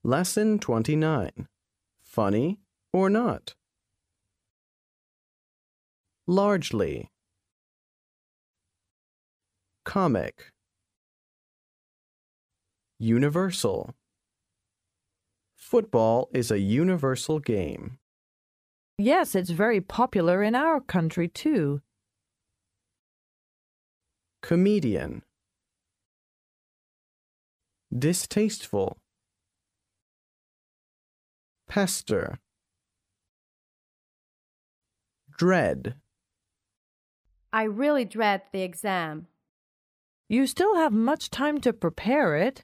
Lesson 29. Funny or not? Largely. Comic. Universal. Football is a universal game. Yes, it's very popular in our country, too. Comedian. Distasteful. Pester. Dread. I really dread the exam. You still have much time to prepare it.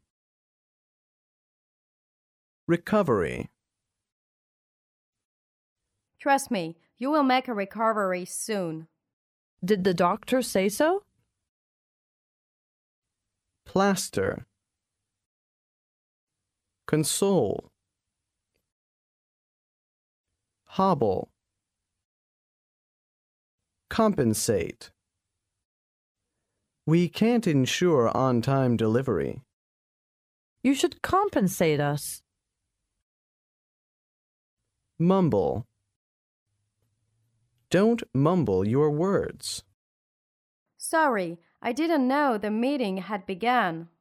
Recovery. Trust me, you will make a recovery soon. Did the doctor say so? Plaster. Console. Hobble. Compensate. We can't ensure on-time delivery. You should compensate us. Mumble. Don't mumble your words. Sorry, I didn't know the meeting had begun.